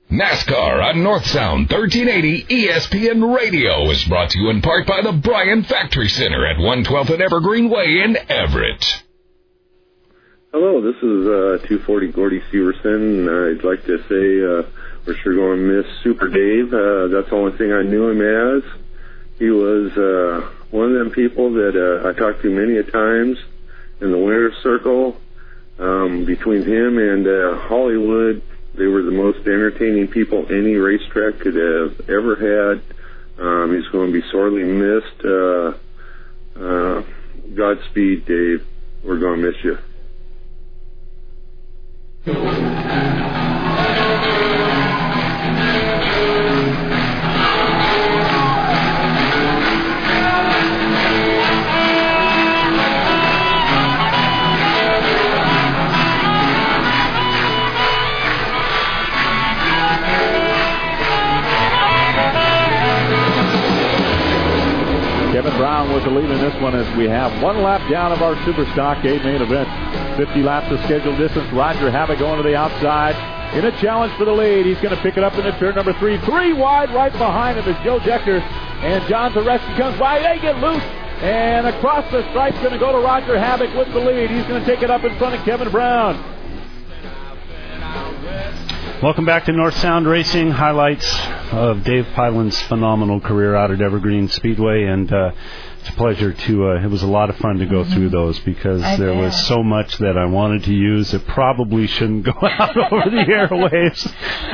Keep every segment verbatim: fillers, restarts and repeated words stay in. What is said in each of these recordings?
NASCAR on North Sound thirteen eighty E S P N Radio is brought to you in part by the Bryan Factory Center at one twelfth and Evergreen Way in Everett. Hello, this is uh, two forty Gordy Severson. I'd like to say uh, we're sure going to miss Super Dave. Uh, that's the only thing I knew him as. He was uh, one of them people that uh, I talked to many a times in the winner's circle. Um, between him and uh, Hollywood, they were the most entertaining people any racetrack could have ever had. Um, he's going to be sorely missed. Uh, uh, Godspeed, Dave. We're going to miss you. Kevin Brown with the lead in this one as we have one lap down of our Super Stockade main event. fifty laps of scheduled distance. Roger Havoc going to the outside in a challenge for the lead. He's going to pick it up in the turn number three. Three wide right behind him is Joe Decker. And John Zareski comes by. They get loose. And across the stripe going to go to Roger Havoc with the lead. He's going to take it up in front of Kevin Brown. Welcome back to North Sound Racing. Highlights of Dave Pyland's phenomenal career out at Evergreen Speedway, and uh, it's a pleasure to, uh, it was a lot of fun to go mm-hmm. through those because I there bet. was so much that I wanted to use that probably shouldn't go out over the airwaves.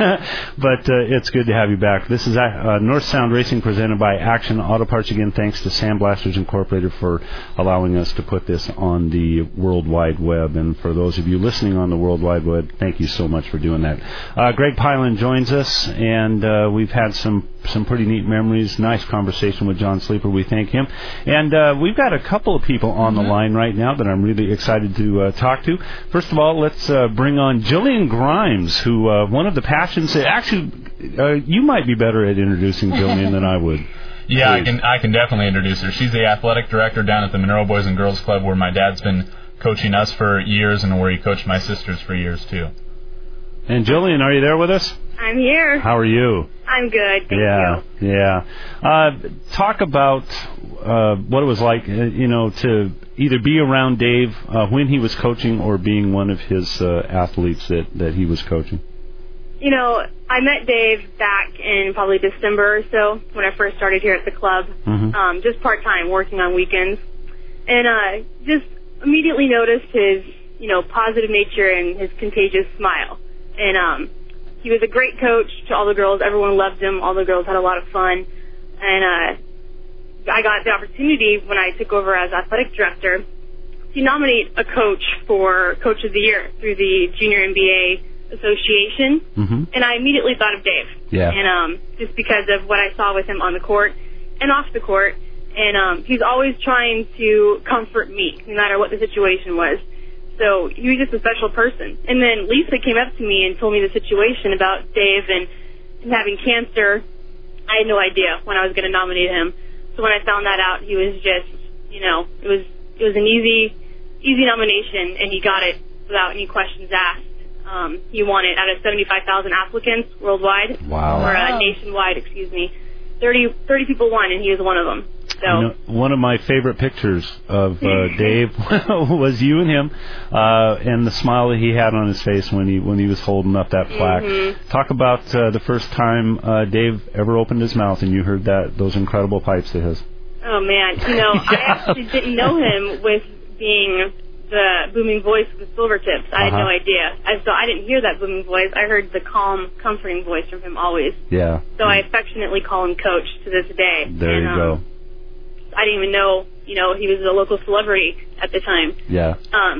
But uh, it's good to have you back. This is uh, North Sound Racing presented by Action Auto Parts. Again, thanks to Sandblasters Incorporated for allowing us to put this on the World Wide Web. And for those of you listening on the World Wide Web, thank you so much for doing that. Uh, Greg Pyland joins us, and uh, we've had some, some pretty neat memories. Nice conversation with John Sleeper. We thank him. And uh, we've got a couple of people on the line right now that I'm really excited to uh, talk to. First of all, let's uh, bring on Jillian Grimes, who uh, one of the passions. Actually, uh, you might be better at introducing Jillian than I would. Yeah, Please. I can I can definitely introduce her. She's the athletic director down at the Monroe Boys and Girls Club, where my dad's been coaching us for years and where he coached my sisters for years, too. And Jillian, are you there with us? I'm here. How are you? I'm good, thank yeah, you. Yeah, yeah. Uh, talk about uh, what it was like, uh, you know, to either be around Dave uh, when he was coaching or being one of his uh, athletes that, that he was coaching. You know, I met Dave back in probably December or so when I first started here at the club, mm-hmm. um, just part-time, working on weekends. And uh, just immediately noticed his, you know, positive nature and his contagious smile. And um, he was a great coach to all the girls. Everyone loved him. All the girls had a lot of fun. And uh, I got the opportunity when I took over as athletic director to nominate a coach for Coach of the Year through the Junior N B A Association. Mm-hmm. And I immediately thought of Dave. Yeah. And um, just because of what I saw with him on the court and off the court. And um, he's always trying to comfort me, no matter what the situation was. So he was just a special person. And then Lisa came up to me and told me the situation about Dave and him having cancer. I had no idea when I was going to nominate him. So when I found that out, he was just, you know, it was it was an easy easy nomination, and he got it without any questions asked. Um, he won it out of seventy-five thousand applicants worldwide. Wow. Or uh, nationwide, excuse me. thirty, thirty people won, and he was one of them. So. You know, one of my favorite pictures of uh, Dave was you and him, uh, and the smile that he had on his face when he when he was holding up that plaque. Mm-hmm. Talk about uh, the first time uh, Dave ever opened his mouth and you heard that those incredible pipes of his. Oh man, you know, yeah. I actually didn't know him with being the booming voice with Silvertips. I uh-huh. had no idea. I, so I didn't hear that booming voice. I heard the calm, comforting voice from him always. Yeah. So I affectionately call him Coach to this day. There and, you um, go. I didn't even know, you know, he was a local celebrity at the time. Yeah. Um,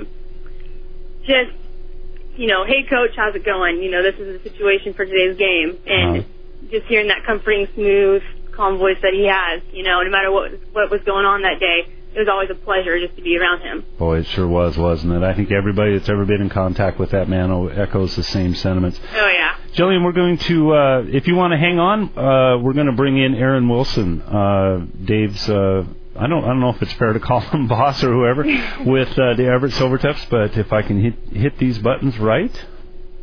just, you know, hey, Coach, how's it going? You know, this is the situation for today's game. And uh-huh. just hearing that comforting, smooth, calm voice that he has, you know, no matter what what was going on that day, it was always a pleasure just to be around him. Boy, it sure was, wasn't it? I think everybody that's ever been in contact with that man echoes the same sentiments. Oh, yeah. Jillian, we're going to, uh, if you want to hang on, uh, we're going to bring in Aaron Wilson, uh, Dave's, uh, I don't I don't know if it's fair to call him boss or whoever, with uh, the Everett Silvertips, but if I can hit, hit these buttons right.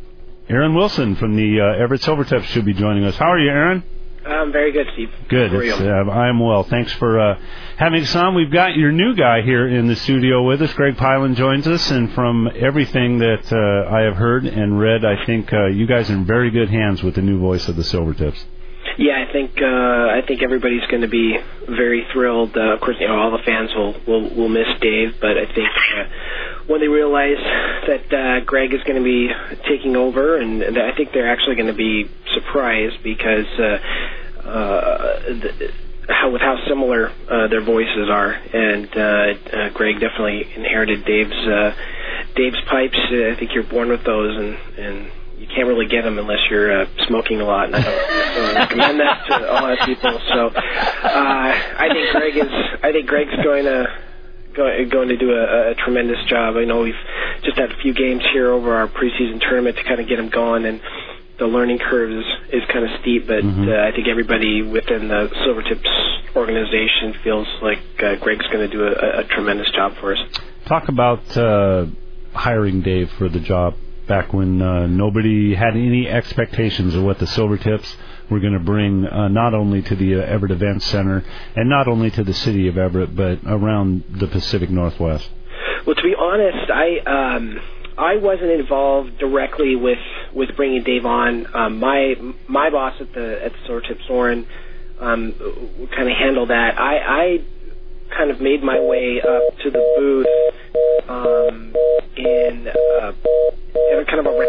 Aaron Wilson from the uh, Everett Silvertips should be joining us. How are you, Aaron? I'm very good, Steve. Good. It's, uh, I'm well. Thanks for uh, having us on. We've got your new guy here in the studio with us. Greg Pyland joins us, and from everything that uh, I have heard and read, I think uh, you guys are in very good hands with the new voice of the Silvertips. Yeah, I think uh, I think everybody's going to be very thrilled. Uh, of course, you know, all the fans will will, will miss Dave, but I think uh, when they realize that uh, Greg is going to be taking over, and I think they're actually going to be surprised because uh, uh, the, how with how similar uh, their voices are, and uh, uh, Greg definitely inherited Dave's uh, Dave's pipes. Uh, I think you're born with those, and and. You can't really get them unless you're uh, smoking a lot, and I don't recommend that to a lot of people. So, uh, I think Greg is. I think Greg's going to go, going to do a, a tremendous job. I know we've just had a few games here over our preseason tournament to kind of get him going, and the learning curve is, is kind of steep. But mm-hmm. uh, I think everybody within the Silvertips organization feels like uh, Greg's going to do a, a tremendous job for us. Talk about uh, hiring Dave for the job. Back when uh, nobody had any expectations of what the Silvertips were going to bring, uh, not only to the uh, Everett Events Center and not only to the city of Everett, but around the Pacific Northwest. Well, to be honest, I um, I wasn't involved directly with, with bringing Dave on. Um, my my boss at the at the Silvertips, Soren, um, kind of handled that. I, I kind of made my way up to the booth um, in, uh, in kind of a...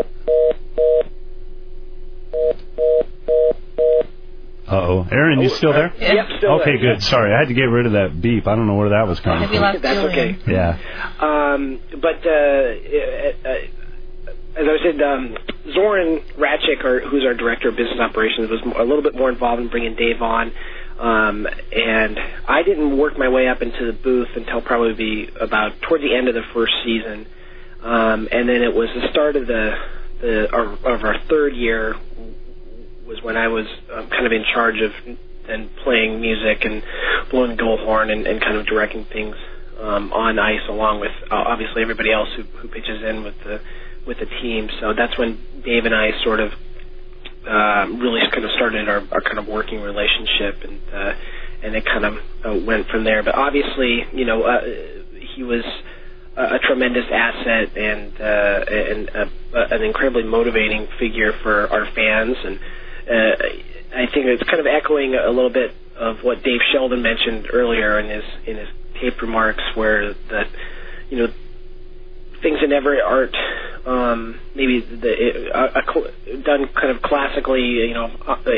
Uh-oh. Aaron, you still there? Yep, still okay, there. good. Sorry, I had to get rid of that beep. I don't know where that was coming from. That's okay. Yeah. Um, but uh, uh, as I said, um, Zoran Ratchik, or, who's our director of business operations, was a little bit more involved in bringing Dave on. Um, and I didn't work my way up into the booth until probably about towards the end of the first season. Um, and then it was the start of the, the our, of our third year was when I was um, kind of in charge of and playing music and blowing the goal horn and, and kind of directing things um, on ice, along with uh, obviously everybody else who, who pitches in with the with the team. So that's when Dave and I sort of Uh, really kind of started our, our kind of working relationship, and uh, and it kind of uh, went from there. But obviously, you know, uh, he was a, a tremendous asset and uh, and uh, an incredibly motivating figure for our fans. And uh, I think it's kind of echoing a little bit of what Dave Sheldon mentioned earlier in his in his tape remarks, where that you know. Things that never aren't um, maybe the, uh, uh, done kind of classically, you know,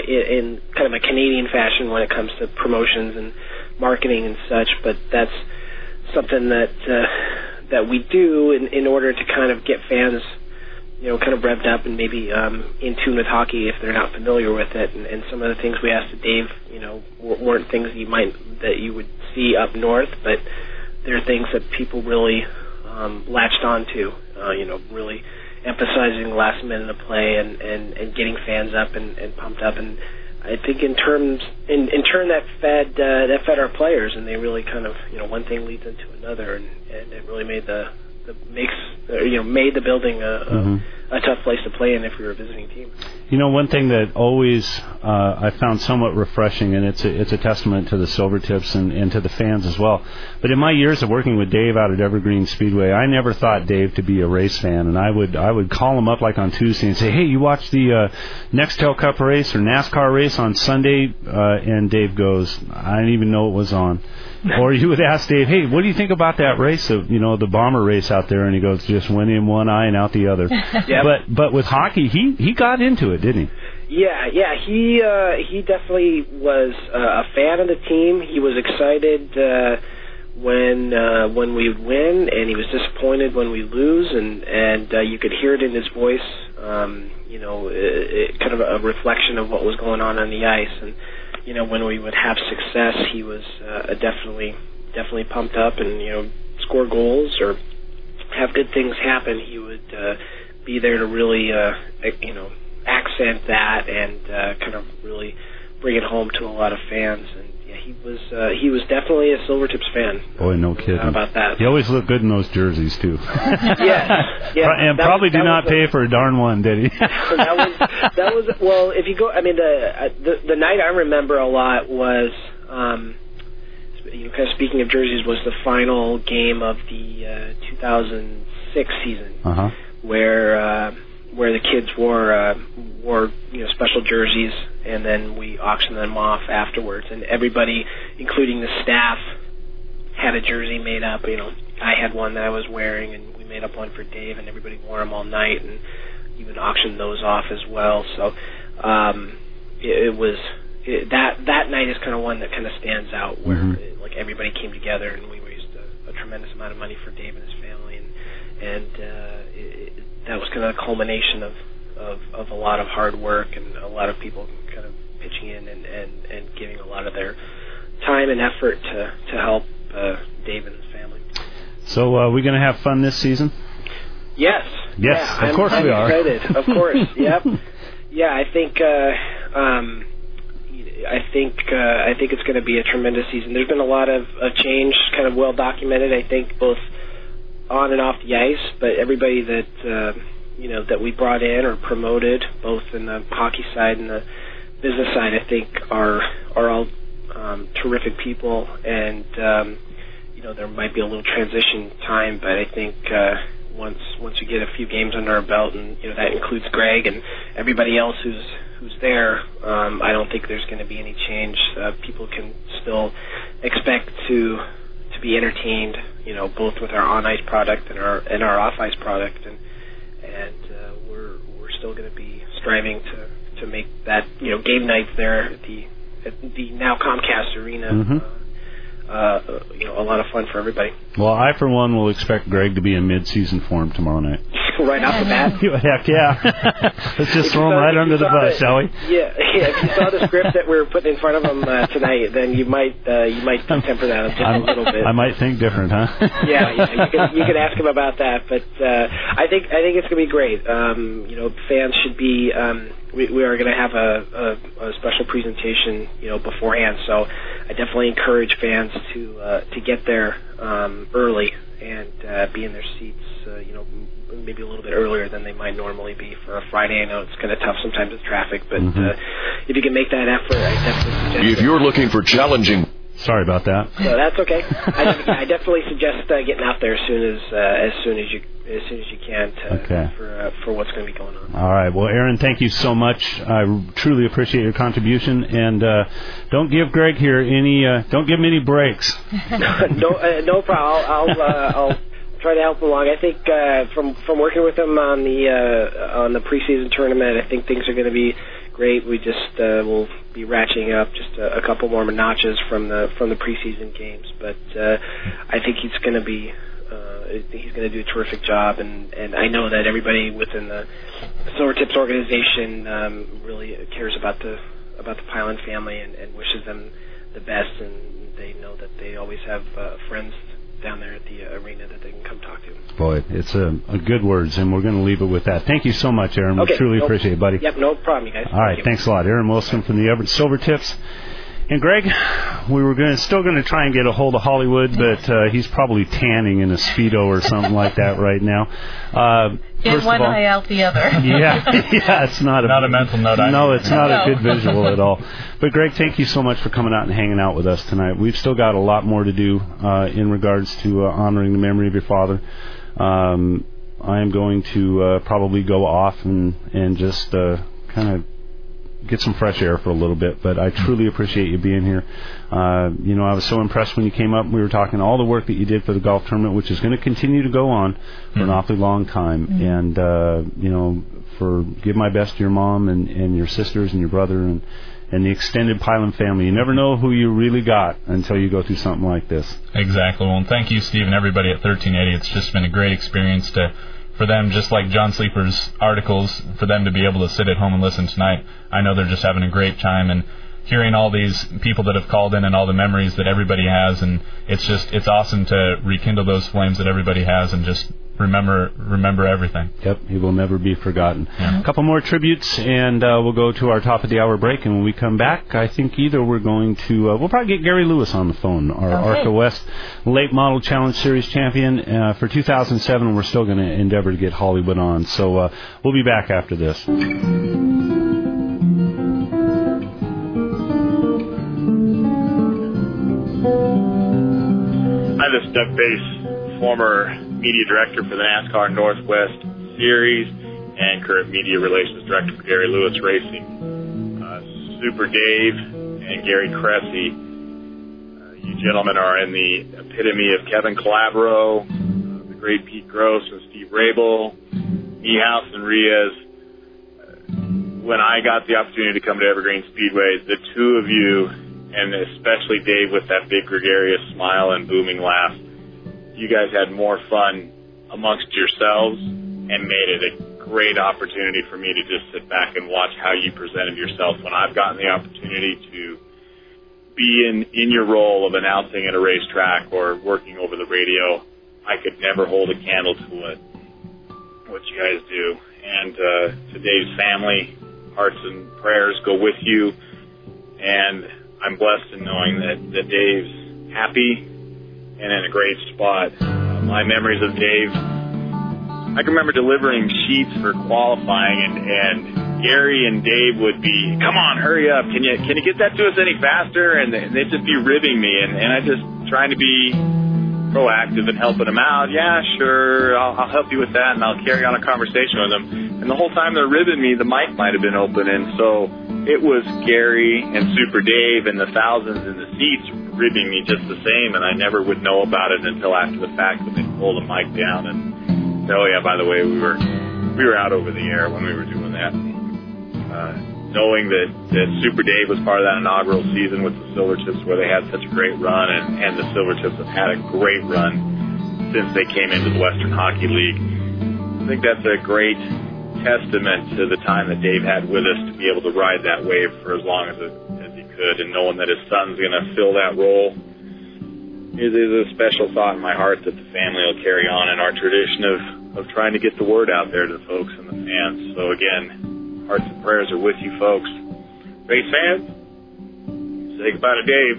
in kind of a Canadian fashion when it comes to promotions and marketing and such. But that's something that uh, that we do in, in order to kind of get fans, you know, kind of revved up and maybe um, in tune with hockey if they're not familiar with it. And, and some of the things we asked Dave, you know, weren't things you might that you would see up north, but they're things that people really. Um, latched onto, uh, you know, really emphasizing last minute of play and, and, and getting fans up and, and pumped up. And I think in terms, in, in turn, that fed uh, that fed our players, and they really kind of, you know, one thing leads into another, and, and it really made the, the makes uh, you know made the building a, mm-hmm. a, a tough place to play in if we were a visiting team. You know, one thing that always uh, I found somewhat refreshing, and it's a, it's a testament to the Silvertips and, and to the fans as well. But in my years of working with Dave out at Evergreen Speedway, I never thought Dave to be a race fan, and I would I would call him up like on Tuesday and say, "Hey, you watch the uh, Nextel Cup race or NASCAR race on Sunday?" Uh, and Dave goes, "I didn't even know it was on." Or you would ask Dave, "Hey, what do you think about that race of you know the bomber race out there?" And he goes, "Just went in one eye and out the other." Yep. But but with hockey, he he got into it, didn't he? Yeah, yeah, he uh, he definitely was uh, a fan of the team. He was excited uh, when uh, when we would win, and he was disappointed when we lose, and and uh, you could hear it in his voice. Um, you know, it, it, kind of a reflection of what was going on on the ice. And you know, when we would have success, he was uh, definitely definitely pumped up, and you know, score goals or have good things happen. He would uh, be there to really uh, you know. accent that and uh, kind of really bring it home to a lot of fans. And yeah, he was uh, he was definitely a Silvertips fan. Boy, no kidding. How about that? He always looked good in those jerseys too. yes, yeah, and probably was, did not pay a, for a darn one, did he? that was that was well. If you go, I mean, the the, the night I remember a lot was, um, you know, kind of speaking of jerseys, was the final game of the uh, two thousand six season, uh-huh. where. Uh, where the kids wore uh, wore you know special jerseys, and then we auctioned them off afterwards, and everybody, including the staff, had a jersey made up. You know, I had one that I was wearing, and we made up one for Dave, and everybody wore them all night, and even auctioned those off as well. So um, it, it was it, that that night is kind of one that kind of stands out, where mm-hmm. it, like everybody came together, and we raised a, a tremendous amount of money for Dave and his family, and and uh, it, it, that was kind of a culmination of, of, of a lot of hard work and a lot of people kind of pitching in and, and, and giving a lot of their time and effort to, to help uh, Dave and his family. So uh, are we going to have fun this season? Yes. Yes, yeah, of I'm, course I'm we are. excited. Of course, yep. Yeah, I think uh, um, I think uh, I think it's going to be a tremendous season. There's been a lot of, of change, kind of well documented, I think, both on and off the ice, but everybody that uh, you know that we brought in or promoted, both in the hockey side and the business side, I think are are all um, terrific people. And um, you know there might be a little transition time, but I think uh, once once we get a few games under our belt, and you know that includes Greg and everybody else who's who's there, um, I don't think there's going to be any change. Uh, people can still expect to. to be entertained, you know, both with our on-ice product and our and our off-ice product, and and uh, we're we're still going to be striving to, to make that, you know, game nights there at the at the now Comcast Arena, mm-hmm. uh, uh, you know, a lot of fun for everybody. Well, I for one will expect Greg to be in mid-season form tomorrow night. Right off the bat. Heck yeah! Let's just throw him right under the bus, the, shall we? Yeah, yeah. If you saw the script that we're putting in front of him uh, tonight, then you might uh, you might temper that just I'm, a little bit. I might think different, huh? yeah, yeah. You can you can ask him about that, but uh, I think I think it's going to be great. Um, you know, fans should be. Um, we, we are going to have a, a, a special presentation, you know, beforehand. So I definitely encourage fans to uh, to get there um, early and uh, be in their seats. Uh, you know, maybe a little bit earlier than they might normally be for a Friday. I know it's kind of tough sometimes with traffic, but mm-hmm. uh, if you can make that effort, I definitely suggest. If you're looking for challenging. Sorry about that. So that's okay. I, I definitely suggest uh, getting out there as soon as uh, as soon as you as soon as you can to, okay. for uh, for what's going to be going on. All right. Well, Aaron, thank you so much. I truly appreciate your contribution, and uh, don't give Greg here any uh, don't give him any breaks. no, uh, no problem. I'll I'll, uh, I'll try to help him along. I think uh, from from working with him on the uh, on the preseason tournament, I think things are going to be great. We just uh, will be ratcheting up just a, a couple more notches from the from the preseason games, but uh, I think he's going to be uh, he's going to do a terrific job, and, and I know that everybody within the Silvertips organization um, really cares about the about the Pyland family and, and wishes them the best, and they know that they always have uh, friends down there at the uh, arena that they can come talk to. Boy, it's a, a good words, and we're going to leave it with that. Thank you so much, Aaron. Okay, we truly no, appreciate it, buddy. Yep, no problem, you guys. All right, Thank thanks a lot. Aaron Wilson from the Everett Silvertips. And Greg, we were going to, still going to try and get a hold of Hollywood, but uh, he's probably tanning in a Speedo or something like that right now. Uh, In one eye out the other. yeah, yeah, it's not a not a mental note. No, it's not no. a good visual at all. But Greg, thank you so much for coming out and hanging out with us tonight. We've still got a lot more to do uh, in regards to uh, honoring the memory of your father. Um, I am going to uh, probably go off and and just uh, kind of get some fresh air for a little bit, but I truly appreciate you being here. Uh, you know, I was so impressed when you came up. We were talking all the work that you did for the golf tournament, which is going to continue to go on for mm-hmm. an awfully long time. Mm-hmm. And, uh, you know, for give my best to your mom and, and your sisters and your brother and, and the extended Pyland family. You never know who you really got until you go through something like this. Exactly. Well, and thank you, Steve, and everybody at thirteen eighty. It's just been a great experience to for them, just like John Sleeper's articles, for them to be able to sit at home and listen tonight. I know they're just having a great time, and hearing all these people that have called in and all the memories that everybody has, and it's just, it's awesome to rekindle those flames that everybody has and just remember remember everything. Yep, he will never be forgotten. Yeah. A couple more tributes, and uh, we'll go to our top of the hour break. And when we come back, I think either we're going to uh, we'll probably get Gary Lewis on the phone, our okay. ARCA West Late Model Challenge Series champion uh, for two thousand seven. We're still going to endeavor to get Hollywood on. So uh, we'll be back after this. Hi, this is Doug Bass, former media director for the NASCAR Northwest Series and current media relations director for Gary Lewis Racing. Uh, Super Dave and Gary Cressy, uh, you gentlemen are in the epitome of Kevin Calabro, uh, the great Pete Gross and Steve Rabel, Niehaus and Riaz. Uh, when I got the opportunity to come to Evergreen Speedway, the two of you, and especially Dave with that big gregarious smile and booming laugh, you guys had more fun amongst yourselves and made it a great opportunity for me to just sit back and watch how you presented yourself. When I've gotten the opportunity to be in, in your role of announcing at a racetrack or working over the radio, I could never hold a candle to what, what you guys do. And uh, to Dave's family, hearts and prayers go with you. And I'm blessed in knowing that, that Dave's happy and in a great spot. Uh, my memories of Dave, I can remember delivering sheets for qualifying, and, and Gary and Dave would be, come on, hurry up, can you can you get that to us any faster? And they'd just be ribbing me, and, and I just trying to be proactive and helping them out. Yeah, sure, I'll, I'll help you with that, and I'll carry on a conversation with them. And the whole time they're ribbing me, the mic might have been open, and so it was Gary and Super Dave and the thousands in the seats ribbing me just the same, and I never would know about it until after the fact when they pulled the mic down and said, oh yeah, by the way, we were we were out over the air when we were doing that. Uh, knowing that, that Super Dave was part of that inaugural season with the Silvertips where they had such a great run, and, and the Silvertips have had a great run since they came into the Western Hockey League. I think that's a great testament to the time that Dave had with us to be able to ride that wave for as long as, it, as he could, and knowing that his son's going to fill that role is, is a special thought in my heart that the family will carry on in our tradition of, of trying to get the word out there to the folks and the fans. So again, hearts and prayers are with you folks. Race fans, say goodbye to Dave.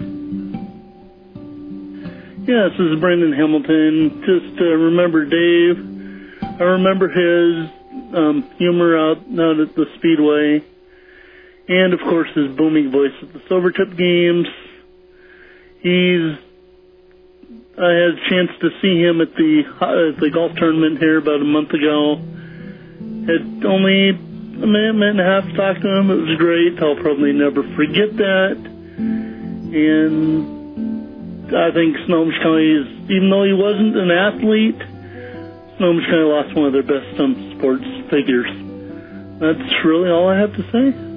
Yeah, this is Brendan Hamilton. Just uh, remember Dave. I remember his Um, humor out, out at the Speedway, and of course his booming voice at the Silvertip games. He's, I had a chance to see him at the uh, the golf tournament here about a month ago. Had only a minute, minute and a half to talk to him. It was great. I'll probably never forget that. And I think Snohomish County is, even though he wasn't an athlete, Snohomish County lost one of their best um, sports figures. That's really all I have to say.